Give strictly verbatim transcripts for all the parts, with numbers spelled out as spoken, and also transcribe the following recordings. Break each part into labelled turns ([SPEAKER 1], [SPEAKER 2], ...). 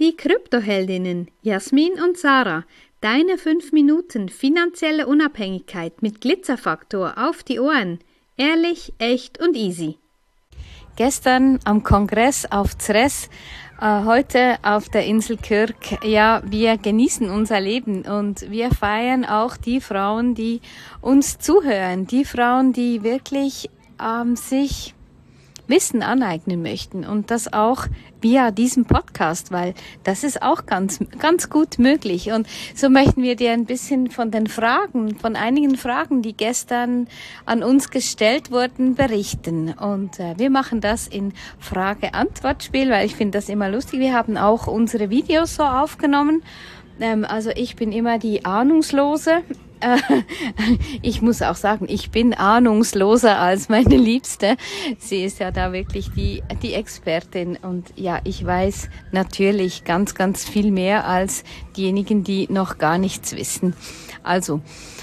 [SPEAKER 1] die Kryptoheldinnen Jasmin und Sarah. Deine fünf Minuten finanzielle Unabhängigkeit mit Glitzerfaktor auf die Ohren. Ehrlich, echt und easy.
[SPEAKER 2] Gestern am Kongress auf Zres, äh, heute auf der Insel Kürk. Ja, wir genießen unser Leben und wir feiern auch die Frauen, die uns zuhören. Die Frauen, die wirklich ähm, sich Wissen aneignen möchten und das auch via diesem Podcast, weil das ist auch ganz, ganz gut möglich. Und so möchten wir dir ein bisschen von den Fragen, von einigen Fragen, die gestern an uns gestellt wurden, berichten. Und äh, wir machen das in Frage-Antwort-Spiel, weil ich finde das immer lustig. Wir haben auch unsere Videos so aufgenommen. Ähm, also ich bin immer die Ahnungslose. Ich muss auch sagen, ich bin ahnungsloser als meine Liebste. Sie ist ja da wirklich die, die Expertin. Und ja, ich weiß natürlich ganz, ganz viel mehr als diejenigen, die noch gar nichts wissen. Also,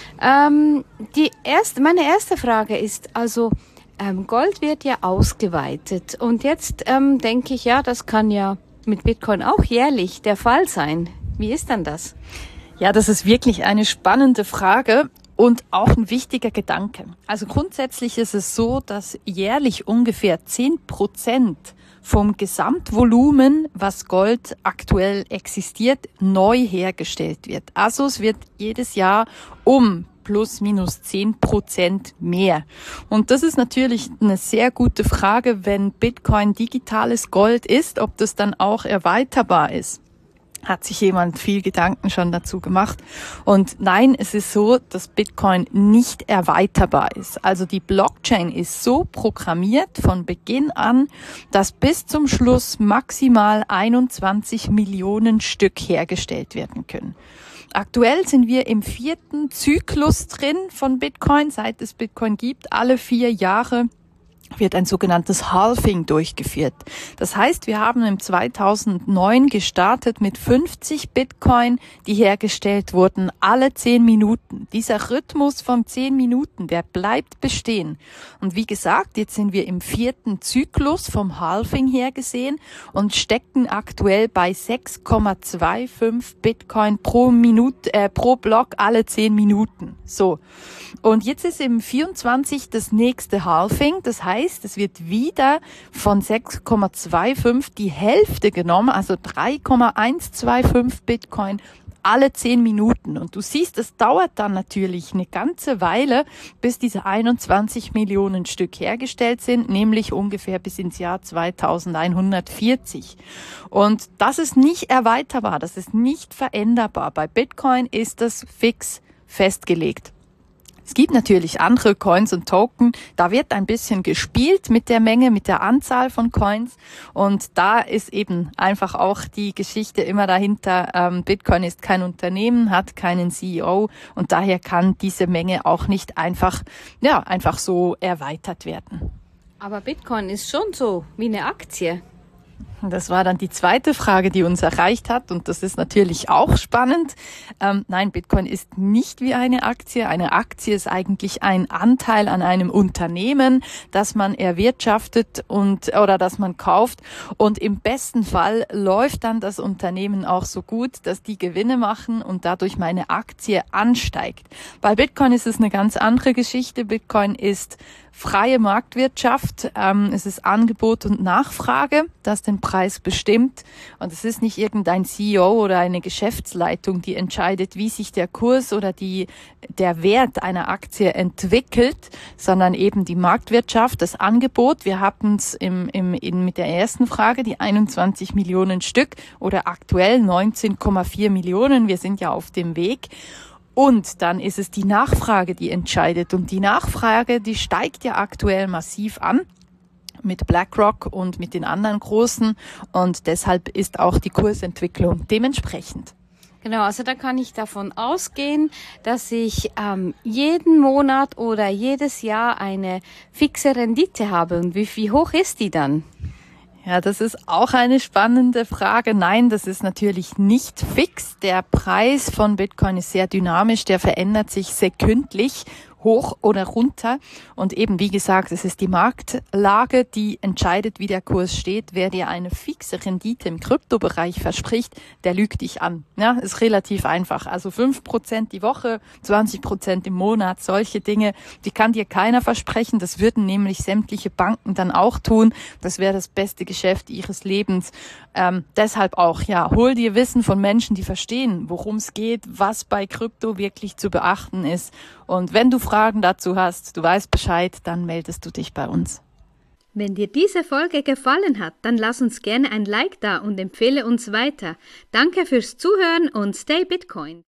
[SPEAKER 2] ähm, die erste, meine erste Frage ist, also, ähm, Gold wird ja ausgeweitet. Und jetzt ähm, denke ich, ja, das kann ja mit Bitcoin auch jährlich der Fall sein. Wie ist dann das?
[SPEAKER 3] Ja, das ist wirklich eine spannende Frage und auch ein wichtiger Gedanke. Also grundsätzlich ist es so, dass jährlich ungefähr zehn Prozent vom Gesamtvolumen, was Gold aktuell existiert, neu hergestellt wird. Also es wird jedes Jahr um plus minus zehn Prozent mehr. Und das ist natürlich eine sehr gute Frage, wenn Bitcoin digitales Gold ist, ob das dann auch erweiterbar ist. Hat sich jemand viel Gedanken schon dazu gemacht. Und nein, es ist so, dass Bitcoin nicht erweiterbar ist. Also die Blockchain ist so programmiert von Beginn an, dass bis zum Schluss maximal einundzwanzig Millionen Stück hergestellt werden können. Aktuell sind wir im vierten Zyklus drin von Bitcoin, seit es Bitcoin gibt. Alle vier Jahre wird ein sogenanntes Halving durchgeführt. Das heißt, wir haben im zweitausendneun gestartet mit fünfzig Bitcoin, die hergestellt wurden, alle zehn Minuten. Dieser Rhythmus von zehn Minuten, der bleibt bestehen. Und wie gesagt, jetzt sind wir im vierten Zyklus vom Halving her gesehen und stecken aktuell bei sechs Komma fünfundzwanzig Bitcoin pro Minute, äh, pro Block alle zehn Minuten. So. Und jetzt ist im vierundzwanzig das nächste Halving. Das heißt, es wird wieder von sechs Komma fünfundzwanzig die Hälfte genommen, also drei Komma hundertzweiundzweißig Bitcoin alle zehn Minuten. Und du siehst, es dauert dann natürlich eine ganze Weile, bis diese einundzwanzig Millionen Stück hergestellt sind, nämlich ungefähr bis ins Jahr zweitausendeinhundertvierzig. Und das ist nicht erweiterbar, das ist nicht veränderbar. Bei Bitcoin ist das fix festgelegt. Es gibt natürlich andere Coins und Token, da wird ein bisschen gespielt mit der Menge, mit der Anzahl von Coins und da ist eben einfach auch die Geschichte immer dahinter, ähm, Bitcoin ist kein Unternehmen, hat keinen C E O und daher kann diese Menge auch nicht einfach, ja, einfach so erweitert werden.
[SPEAKER 2] Aber Bitcoin ist schon so wie eine Aktie.
[SPEAKER 3] Das war dann die zweite Frage, die uns erreicht hat und das ist natürlich auch spannend. Ähm, nein, Bitcoin ist nicht wie eine Aktie. Eine Aktie ist eigentlich ein Anteil an einem Unternehmen, das man erwirtschaftet und oder das man kauft und im besten Fall läuft dann das Unternehmen auch so gut, dass die Gewinne machen und dadurch meine Aktie ansteigt. Bei Bitcoin ist es eine ganz andere Geschichte. Bitcoin ist freie Marktwirtschaft, ähm, es ist Angebot und Nachfrage, das den Preis bestimmt und es ist nicht irgendein C E O oder eine Geschäftsleitung, die entscheidet, wie sich der Kurs oder die der Wert einer Aktie entwickelt, sondern eben die Marktwirtschaft, das Angebot. Wir hatten es im, im, in, mit der ersten Frage, die einundzwanzig Millionen Stück oder aktuell neunzehn Komma vier Millionen, wir sind ja auf dem Weg. Und dann ist es die Nachfrage, die entscheidet. Und die Nachfrage, die steigt ja aktuell massiv an mit BlackRock und mit den anderen Großen. Und deshalb ist auch die Kursentwicklung dementsprechend.
[SPEAKER 2] Genau, also da kann ich davon ausgehen, dass ich ähm, jeden Monat oder jedes Jahr eine fixe Rendite habe. Und wie, wie hoch ist die dann?
[SPEAKER 3] Ja, das ist auch eine spannende Frage. Nein, das ist natürlich nicht fix. Der Preis von Bitcoin ist sehr dynamisch, der verändert sich sekündlich. hoch oder runter. Und eben, wie gesagt, es ist die Marktlage, die entscheidet, wie der Kurs steht. Wer dir eine fixe Rendite im Kryptobereich verspricht, der lügt dich an. Ja, ist relativ einfach. Also fünf Prozent die Woche, zwanzig Prozent im Monat, solche Dinge, die kann dir keiner versprechen. Das würden nämlich sämtliche Banken dann auch tun. Das wäre das beste Geschäft ihres Lebens. Ähm, deshalb auch, ja, hol dir Wissen von Menschen, die verstehen, worum es geht, was bei Krypto wirklich zu beachten ist. Und wenn du Fragen dazu hast, du weißt Bescheid, dann meldest du dich bei uns.
[SPEAKER 1] Wenn dir diese Folge gefallen hat, dann lass uns gerne ein Like da und empfehle uns weiter. Danke fürs Zuhören und stay Bitcoin.